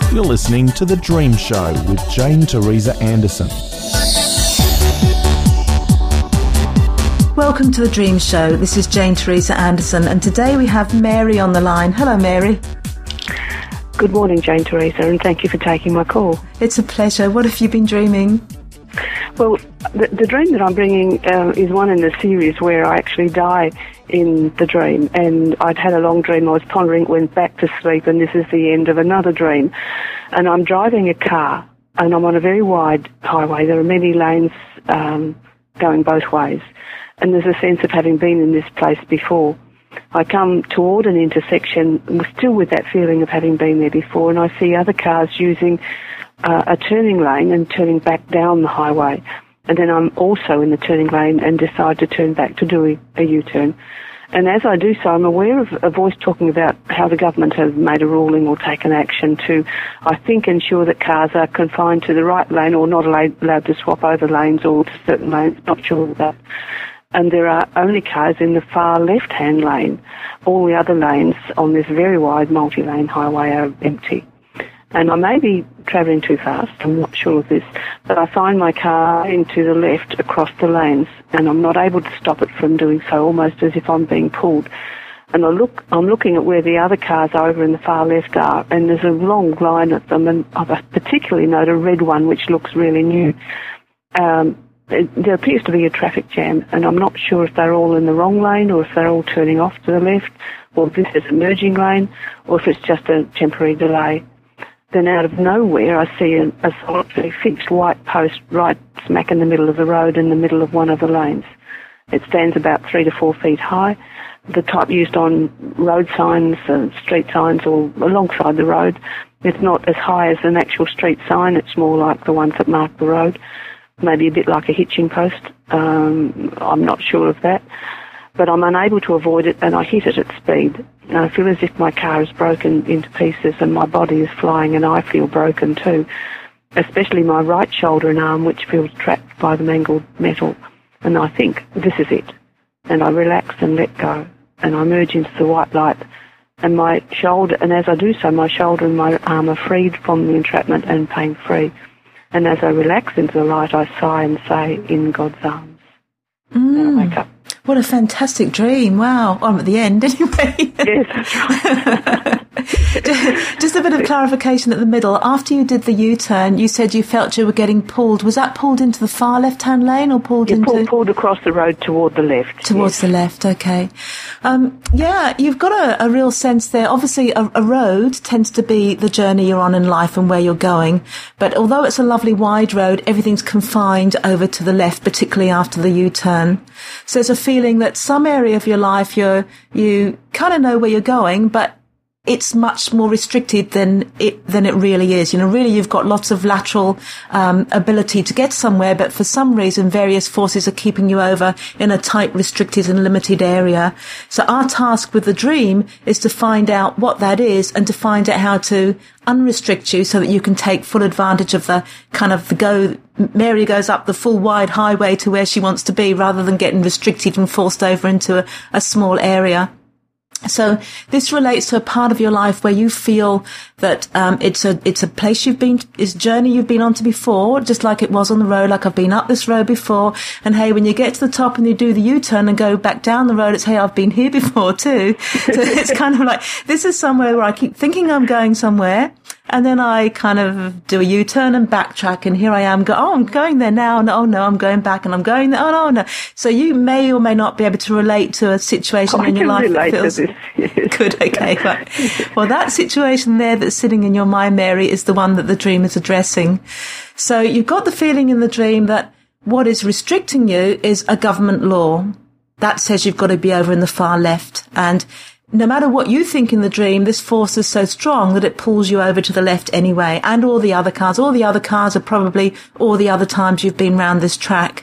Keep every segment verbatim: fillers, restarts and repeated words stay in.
You're listening to The Dream Show with Jane Teresa Anderson. Welcome to The Dream Show. This is Jane Teresa Anderson, and today we have Mary on the line. Hello, Mary. Good morning, Jane Teresa, and thank you for taking my call. It's a pleasure. What have you been dreaming? Well, the, the dream that I'm bringing uh, is one in the series where I actually die in the dream, and I'd had a long dream. I was pondering, went back to sleep, and this is the end of another dream. And I'm driving a car, and I'm on a very wide highway. There are many lanes um, going both ways, and there's a sense of having been in this place before. I come toward an intersection, still with that feeling of having been there before, and I see other cars using uh, a turning lane and turning back down the highway. And then I'm also in the turning lane and decide to turn back to do a U-turn. And as I do so, I'm aware of a voice talking about how the government has made a ruling or taken action to, I think, ensure that cars are confined to the right lane or not allowed, allowed to swap over lanes or to certain lanes. Not sure of that. And there are only cars in the far left-hand lane. All the other lanes on this very wide multi-lane highway are empty. And I may be travelling too fast, I'm not sure of this, but I find my car into the left across the lanes, and I'm not able to stop it from doing so, almost as if I'm being pulled. And I look, I'm looking at where the other cars over in the far left are, and there's a long line of them, and I particularly note a red one which looks really new. Um, it, there appears to be a traffic jam, and I'm not sure if they're all in the wrong lane or if they're all turning off to the left, or if this is a merging lane, or if it's just a temporary delay. Then out of nowhere, I see a, a solitary fixed white post right smack in the middle of the road in the middle of one of the lanes. It stands about three to four feet high, the type used on road signs, uh, street signs, or alongside the road. It's not as high as an actual street sign. It's more like the ones that mark the road, maybe a bit like a hitching post. Um, I'm not sure of that. But I'm unable to avoid it, and I hit it at speed. And I feel as if my car is broken into pieces and my body is flying, and I feel broken too, especially my right shoulder and arm, which feels trapped by the mangled metal. And I think, this is it. And I relax and let go, and I merge into the white light. And my shoulder, and as I do so, my shoulder and my arm are freed from the entrapment and pain-free. And as I relax into the light, I sigh and say, in God's arms. Mm. And I wake up. What a fantastic dream. Wow. I'm at the end anyway. Yes, that's right. Just a bit of clarification at the middle. After you did the U-turn, you said you felt you were getting pulled. Was that pulled into the far left-hand lane or pulled yeah, into... Pulled, pulled across the road toward the left. Towards yes. the left, okay. Um, yeah, you've got a, a real sense there. Obviously, a, a road tends to be the journey you're on in life and where you're going. But although it's a lovely wide road, everything's confined over to the left, particularly after the U-turn. So there's a feeling that some area of your life you're, you kind of know where you're going, but it's much more restricted than it than it really is. You know, really you've got lots of lateral um, ability to get somewhere, but for some reason various forces are keeping you over in a tight, restricted and limited area. So our task with the dream is to find out what that is and to find out how to unrestrict you so that you can take full advantage of the kind of the go, Mary goes up the full wide highway to where she wants to be rather than getting restricted and forced over into a, a small area. So this relates to a part of your life where you feel that um, it's a it's a place you've been, it's a journey you've been onto before, just like it was on the road, like I've been up this road before. And hey, when you get to the top and you do the U-turn and go back down the road, it's hey, I've been here before too. So it's kind of like, this is somewhere where I keep thinking I'm going somewhere. And then I kind of do a U-turn and backtrack, and here I am. Go, oh, I'm going there now. No, oh no, I'm going back, and I'm going there. Oh no, no. So you may or may not be able to relate to a situation oh, in your life that feels to this. Yes. Good. Okay, right. Well, that situation there that's sitting in your mind, Mary, is the one that the dream is addressing. So you've got the feeling in the dream that what is restricting you is a government law that says you've got to be over in the far left, and no matter what you think in the dream, this force is so strong that it pulls you over to the left anyway. And all the other cars, all the other cars are probably all the other times you've been round this track.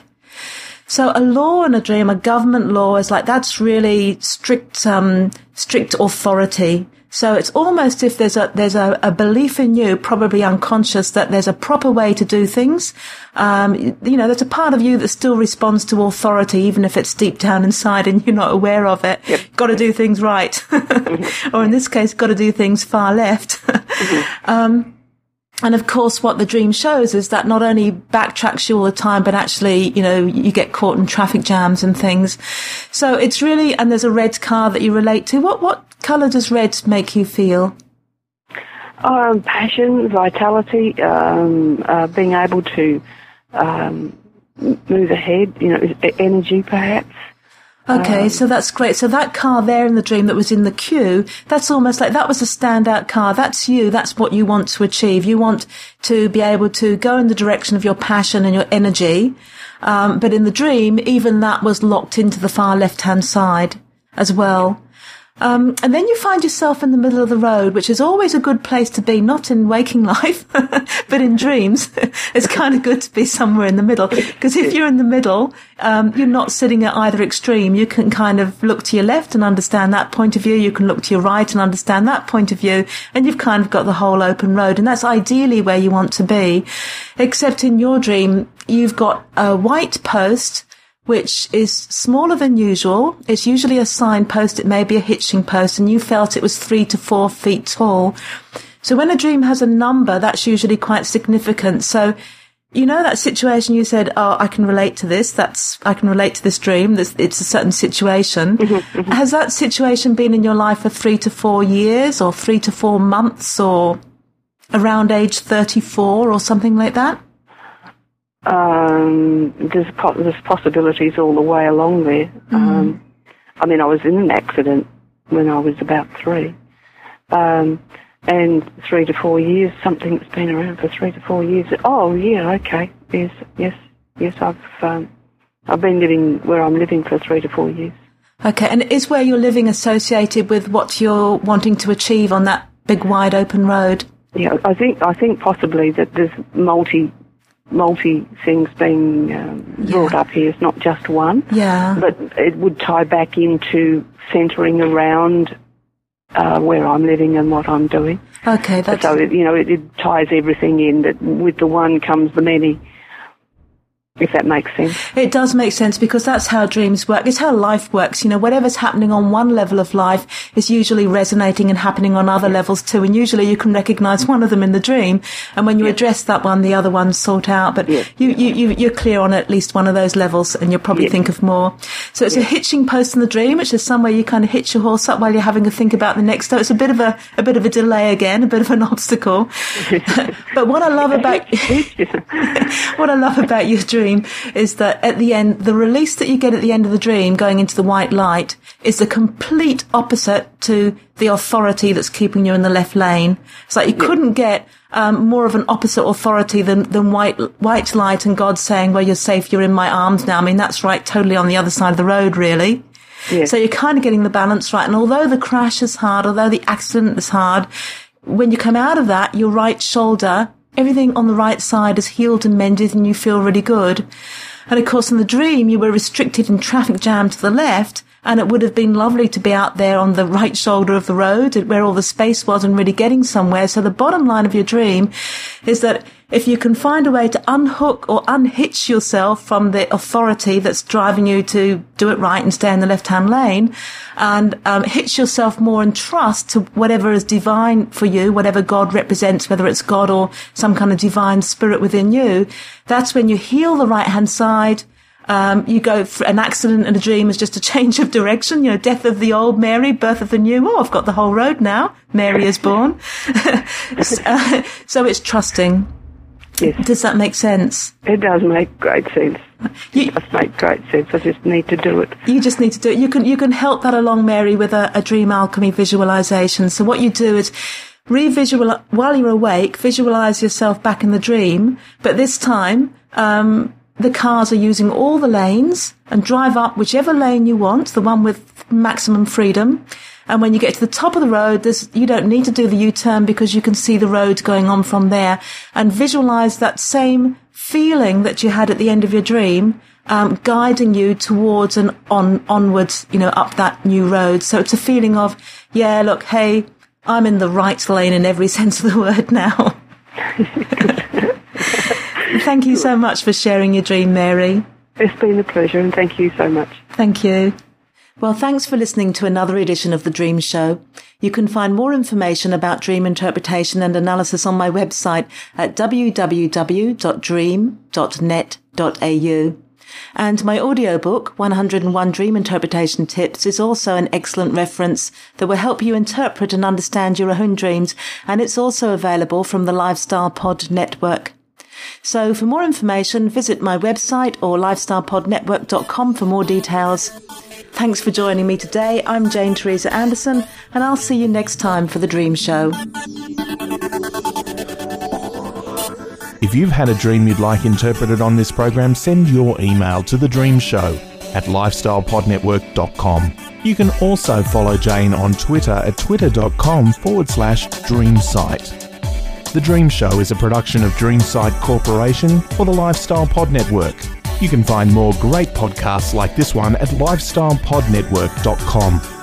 So a law in a dream, a government law, is like, that's really strict, um, strict authority. So it's almost if there's a, there's a, a belief in you, probably unconscious, that there's a proper way to do things. Um, you know, there's a part of you that still responds to authority, even if it's deep down inside and you're not aware of it. Yep. Got to do things right. Mm-hmm. Or in this case, got to do things far left. Mm-hmm. um, and of course, what the dream shows is that not only backtracks you all the time, but actually, you know, you get caught in traffic jams and things. So it's really, and there's a red car that you relate to. What, what colour does red make you feel? Um, passion, vitality, um, uh, being able to um, move ahead, you know, energy perhaps. Okay, um, so that's great. So that car there in the dream that was in the queue, that's almost like that was a standout car. That's you. That's what you want to achieve. You want to be able to go in the direction of your passion and your energy. Um, but in the dream, even that was locked into the far left-hand side as well. Um, and then you find yourself in the middle of the road, which is always a good place to be, not in waking life, but in dreams. It's kind of good to be somewhere in the middle, because if you're in the middle, um, you're not sitting at either extreme. You can kind of look to your left and understand that point of view. You can look to your right and understand that point of view. And you've kind of got the whole open road. And that's ideally where you want to be. Except in your dream, you've got a white post, which is smaller than usual. It's usually a signpost. It may be a hitching post, and you felt it was three to four feet tall. So when a dream has a number, that's usually quite significant. So, you know, that situation you said, oh, I can relate to this. That's, I can relate to this dream. This, it's a certain situation. Mm-hmm, mm-hmm. Has that situation been in your life for three to four years or three to four months or around age thirty-four or something like that? Um, there's, po- there's possibilities all the way along there. Mm. Um, I mean, I was in an accident when I was about three. Um, and three to four years, something that's been around for three to four years. Oh, yeah, okay. Yes, yes, yes, I've, um, I've been living where I'm living for three to four years. Okay, and is where you're living associated with what you're wanting to achieve on that big, wide open road? Yeah, I think, I think possibly that there's multi multi things being um, yeah. brought up here. It's not just one. Yeah. But it would tie back into centering around uh, where I'm living and what I'm doing. Okay, that's... So, it, you know, it, it ties everything in, that with the one comes the many, if that makes sense. It does make sense, because that's how dreams work. It's how life works. You know, whatever's happening on one level of life is usually resonating and happening on other levels too. And usually you can recognize one of them in the dream. And when you yes. address that one, the other one's sort out. But yes. you, you, you, you're clear on at least one of those levels, and you'll probably yes. think of more. So it's yes. a hitching post in the dream, which is somewhere you kind of hitch your horse up while you're having to think about the next step. It's a bit of a, a bit of a delay again, a bit of an obstacle. But what I love about, what I love about your dream is that at the end, the release that you get at the end of the dream going into the white light is the complete opposite to the authority that's keeping you in the left lane. It's like you yeah. couldn't get um, more of an opposite authority than, than white white light and God saying, well, you're safe, you're in my arms now. I mean, that's right, totally on the other side of the road, really. Yeah. So you're kind of getting the balance right. And although the crash is hard, although the accident is hard, when you come out of that, your right shoulder, everything on the right side is healed and mended, and you feel really good. And of course, in the dream, you were restricted in traffic jam to the left, and it would have been lovely to be out there on the right shoulder of the road where all the space was and really getting somewhere. So the bottom line of your dream is that if you can find a way to unhook or unhitch yourself from the authority that's driving you to do it right and stay in the left-hand lane, and um, hitch yourself more in trust to whatever is divine for you, whatever God represents, whether it's God or some kind of divine spirit within you, that's when you heal the right-hand side. Um, you go for an accident and a dream is just a change of direction, you know, death of the old Mary, birth of the new. Oh, I've got the whole road now. Mary is born. uh, so it's trusting. Yes. Does that make sense? It does make great sense. You, it does make great sense. I just need to do it. You just need to do it. You can, you can help that along, Mary, with a, a dream alchemy visualization. So what you do is revisualize, while you're awake, visualize yourself back in the dream, but this time, um, the cars are using all the lanes and drive up whichever lane you want, the one with maximum freedom. And when you get to the top of the road, there's, you don't need to do the U-turn because you can see the road going on from there, and visualize that same feeling that you had at the end of your dream, um, guiding you towards and on, onwards, you know, up that new road. So it's a feeling of, yeah, look, hey, I'm in the right lane in every sense of the word now. Thank you so much for sharing your dream, Mary. It's been a pleasure, and thank you so much. Thank you. Well, thanks for listening to another edition of The Dream Show. You can find more information about dream interpretation and analysis on my website at w w w dot dream dot net dot a u. And my audiobook, one hundred and one Dream Interpretation Tips, is also an excellent reference that will help you interpret and understand your own dreams, and it's also available from the Lifestyle Pod Network. So for more information, visit my website or lifestyle pod network dot com for more details. Thanks for joining me today. I'm Jane Teresa Anderson, and I'll see you next time for The Dream Show. If you've had a dream you'd like interpreted on this program, send your email to The Dream Show at lifestyle pod network dot com. You can also follow Jane on Twitter at twitter.com forward slash dreamsite. The Dream Show is a production of Dreamsite Corporation for the Lifestyle Pod Network. You can find more great podcasts like this one at lifestyle pod network dot com.